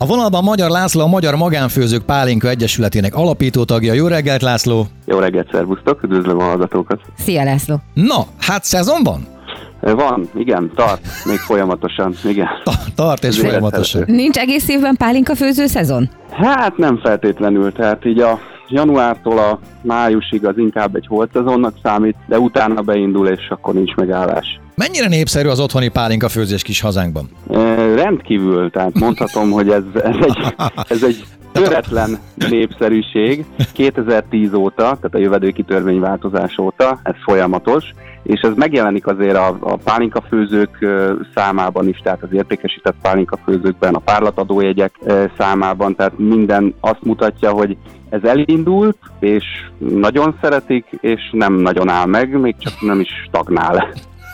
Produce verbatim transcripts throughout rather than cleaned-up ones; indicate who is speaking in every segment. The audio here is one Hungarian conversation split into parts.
Speaker 1: A vonalban Magyar László, a Magyar Magánfőzők Pálinka Egyesületének alapító tagja. Jó reggelt, László!
Speaker 2: Jó reggelt, szervusztok, üdvözlöm a hallgatókat!
Speaker 3: Szia, László!
Speaker 1: Na, hát szezon van?
Speaker 2: Van, igen, tart, még folyamatosan, igen.
Speaker 1: Ta- tart és folyamatosan.
Speaker 3: Nincs egész évben pálinka főző szezon?
Speaker 2: Hát nem feltétlenül, tehát így a januártól a májusig az inkább egy holt szezonnak számít, de utána beindul, és akkor nincs megállás.
Speaker 1: Mennyire népszerű az otthoni pálinka főzés kis hazánkban?
Speaker 2: E, rendkívül, tehát mondhatom, hogy ez, ez egy, ez egy töretlen népszerűség. kétezer-tíz óta, tehát a jövedéki törvényváltozás óta, ez folyamatos, és ez megjelenik azért a, a pálinkafőzők számában is, tehát az értékesített pálinkafőzőkben, a párlatadójegyek számában, tehát minden azt mutatja, hogy ez elindult, és nagyon szeretik, és nem nagyon áll meg, még csak nem is stagnál.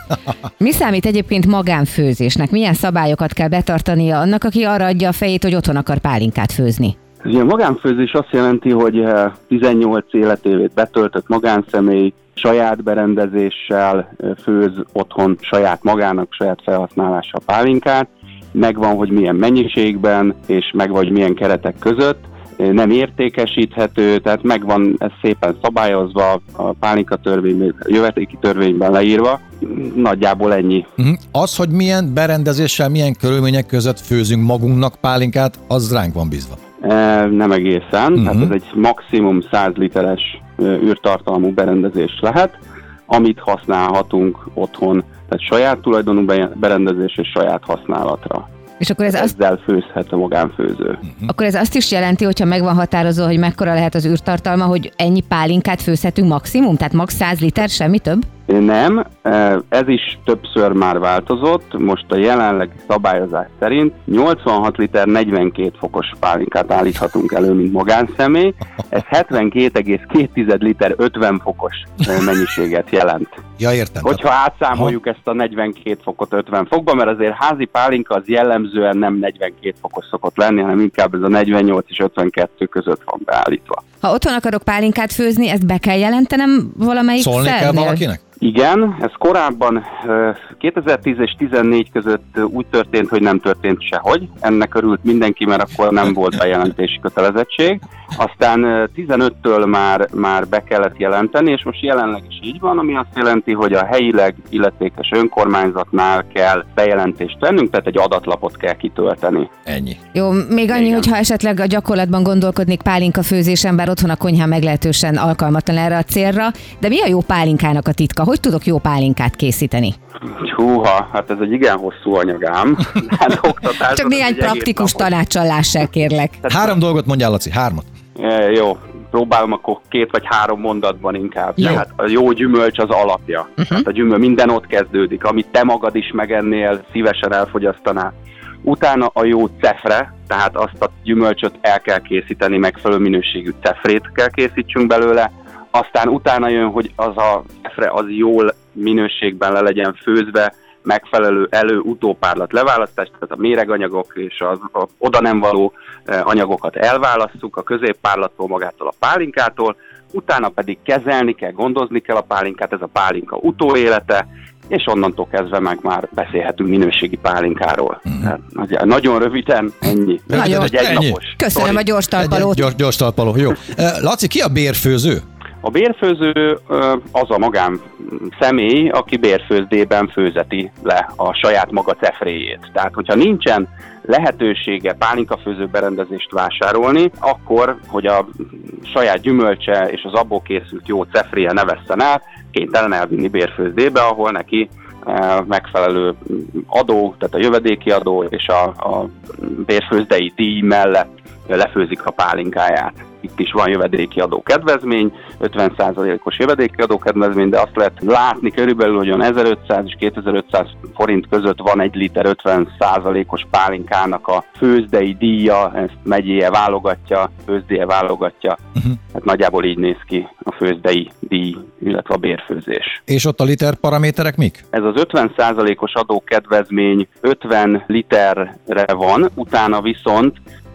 Speaker 3: Mi számít egyébként magánfőzésnek? Milyen szabályokat kell betartania annak, aki arra adja a fejét, hogy otthon akar pálinkát főzni?
Speaker 2: Ugye a magánfőzés azt jelenti, hogy tizennyolc életévét betöltött magánszemély saját berendezéssel főz otthon saját magának, saját felhasználásra pálinkát. Megvan, hogy milyen mennyiségben, és megvan, hogy milyen keretek között. Nem értékesíthető, tehát megvan ez szépen szabályozva, a pálinka törvény, a jövedéki törvényben leírva. Nagyjából ennyi.
Speaker 1: Uh-huh. Az, hogy milyen berendezéssel, milyen körülmények között főzünk magunknak pálinkát, az ránk van bízva.
Speaker 2: E, nem egészen, uh-huh. Tehát ez egy maximum száz literes űrtartalmú berendezés lehet, amit használhatunk otthon, tehát saját tulajdonú berendezés és saját használatra.
Speaker 3: És akkor ez
Speaker 2: Ezzel
Speaker 3: azt...
Speaker 2: főzhet a magánfőző.
Speaker 3: Uh-huh. Akkor ez azt is jelenti, hogyha meg van határozva, hogy mekkora lehet az űrtartalma, hogy ennyi pálinkát főzhetünk maximum? Tehát max. száz liter, semmi több?
Speaker 2: Nem, ez is többször már változott. Most a jelenlegi szabályozás szerint nyolcvanhat liter negyvenkét fokos pálinkát állíthatunk elő, mint magánszemély. Ez hetvenkét egész két liter ötven fokos mennyiséget jelent.
Speaker 1: Ja, értem.
Speaker 2: Hogyha átszámoljuk ha. ezt a negyvenkét fokot ötven fokba, mert azért házi pálinka az jellemzően nem negyvenkét fokos szokott lenni, hanem inkább ez a negyvennyolc és ötvenkettő között van beállítva.
Speaker 3: Ha otthon akarok pálinkát főzni, ezt be kell jelentenem valamelyik
Speaker 1: Szólni
Speaker 3: szervnél?
Speaker 1: kell valakinek?
Speaker 2: Igen, ez korábban kétezer-tíz és tizennégy között úgy történt, hogy nem történt sehogy. Ennek örült mindenki, mert akkor nem volt bejelentési kötelezettség. Aztán tizenöttől már, már be kellett jelenteni, és most jelenleg is így van, ami azt jelenti, hogy a helyileg illetékes önkormányzatnál kell bejelentést tennünk, tehát egy adatlapot kell kitölteni.
Speaker 1: Ennyi.
Speaker 3: Jó, még annyi, hogyha esetleg a gyakorlatban gondolkodnék pálinka főzésen, bár otthon a konyhán meglehetősen alkalmatlan erre a célra, de mi a jó pálinkának a titka? Hogy tudok jó pálinkát készíteni?
Speaker 2: Húha, hát ez egy igen hosszú anyagám. Hát
Speaker 3: Csak néhány praktikus tanáccsal lássál, kérlek.
Speaker 1: Három dolgot mondjál, Laci, hármat.
Speaker 2: E, jó, próbálom akkor két vagy három mondatban inkább.
Speaker 3: Jó.
Speaker 2: Tehát a jó gyümölcs az alapja. Uh-huh. Tehát a gyümölcs minden ott kezdődik, amit te magad is megennél, szívesen elfogyasztanál. Utána a jó cefre, tehát azt a gyümölcsöt el kell készíteni, megfelelő minőségű cefrét kell készítsünk belőle. Aztán utána jön, hogy az a cefre az jól minőségben le legyen főzve, megfelelő elő-utópárlat leválasztás, tehát a méreganyagok és az a oda nem való anyagokat elválasszuk a középpárlattól, magától a pálinkától, utána pedig kezelni kell, gondozni kell a pálinkát, ez a pálinka utóélete, és onnantól kezdve meg már beszélhetünk minőségi pálinkáról. Mm. Tehát, nagyon röviden ennyi.
Speaker 3: Nagyon
Speaker 2: egy egynapos.
Speaker 3: Köszönöm
Speaker 2: Sorry.
Speaker 3: a gyors talpalót.
Speaker 1: Gyors, gyors talpaló, jó. Laci, ki a bérfőző?
Speaker 2: A bérfőző az a magán személy, aki bérfőzdében főzeti le a saját maga cefréjét. Tehát, hogyha nincsen lehetősége pálinkafőző berendezést vásárolni, akkor, hogy a saját gyümölcse és az abból készült jó cefréje ne vesszen el, kénytelen elvinni bérfőzdébe, ahol neki megfelelő adó, tehát a jövedéki adó és a, a bérfőzdei díj mellett lefőzik a pálinkáját. Itt is van jövedéki adókedvezmény, ötven százalékos jövedéki adókedvezmény, de azt lehet látni körülbelül, hogy olyan ezerötszáz és kétezer-ötszáz forint között van egy liter ötven százalékos pálinkának a főzdei díja, ezt megyéje válogatja, főzdéje válogatja. Uh-huh. Hát nagyjából így néz ki a főzdei díj, illetve a bérfőzés.
Speaker 1: És ott a liter paraméterek mik?
Speaker 2: Ez az ötven százalékos adókedvezmény ötven literre van, utána viszont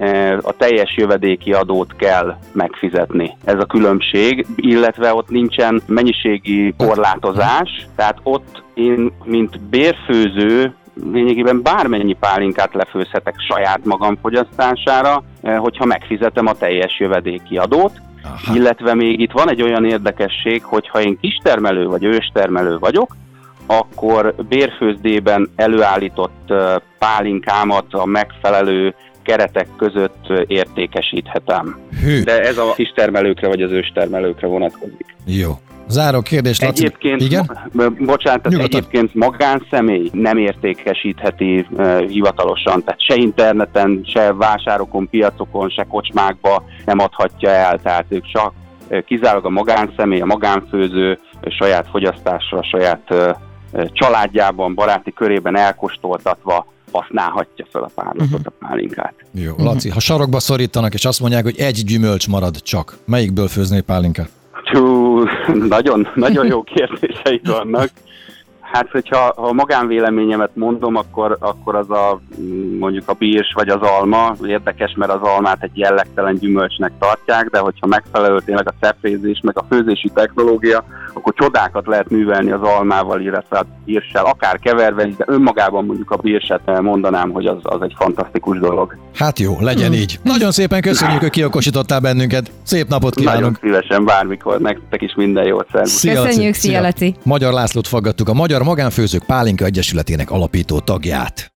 Speaker 2: a teljes jövedéki adót kell megfizetni. Ez a különbség, illetve ott nincsen mennyiségi korlátozás, tehát ott én, mint bérfőző, lényegében bármennyi pálinkát lefőzhetek saját magam fogyasztására, hogyha megfizetem a teljes jövedéki adót. Aha. Illetve még itt van egy olyan érdekesség, hogy ha én kistermelő vagy őstermelő vagyok, akkor bérfőzdében előállított pálinkámat a megfelelő keretek között értékesíthetem. Hű. De ez a kistermelőkre vagy az őstermelőkre vonatkozik.
Speaker 1: Jó. Záró kérdés, Laci.
Speaker 2: Egyébként,
Speaker 1: igen?
Speaker 2: Bocsánat, egyébként magánszemély nem értékesítheti uh, hivatalosan, tehát se interneten, se vásárokon, piacokon, se kocsmákba nem adhatja el, tehát ők csak uh, kizárólag a magánszemély, a magánfőző uh, saját fogyasztásra, saját uh, uh, családjában, baráti körében elkóstoltatva használhatja fel a párlatot, uh-huh. a pálinkát.
Speaker 1: Jó, Laci, ha sarokba szorítanak és azt mondják, hogy egy gyümölcs marad csak, melyikből főznél pálinkát?
Speaker 2: Hú, nagyon, nagyon jó kérdéseid vannak. Hát, hogyha ha a magánvéleményemet mondom, akkor, akkor az a mondjuk a birs vagy az alma. Érdekes, mert az almát egy jellegtelen gyümölcsnek tartják, de hogyha megfelelő tényleg a cefrézés, meg a főzési technológia, akkor csodákat lehet művelni az almával, illetve a birssel, akár keverve is, de önmagában mondjuk a birset mondanám, hogy az, az egy fantasztikus dolog.
Speaker 1: Hát jó, legyen hmm. így. Nagyon szépen köszönjük, hogy kiokosítottál bennünket. Szép napot kívánunk!
Speaker 2: Nagyon szívesen, bármikor, nektek is minden jót, szervusz!
Speaker 3: Köszönjük, szia Laci!
Speaker 1: Magyar Lászlót faggattuk, a Magyar Magánfőzők Pálinka Egyesületének alapító tagját.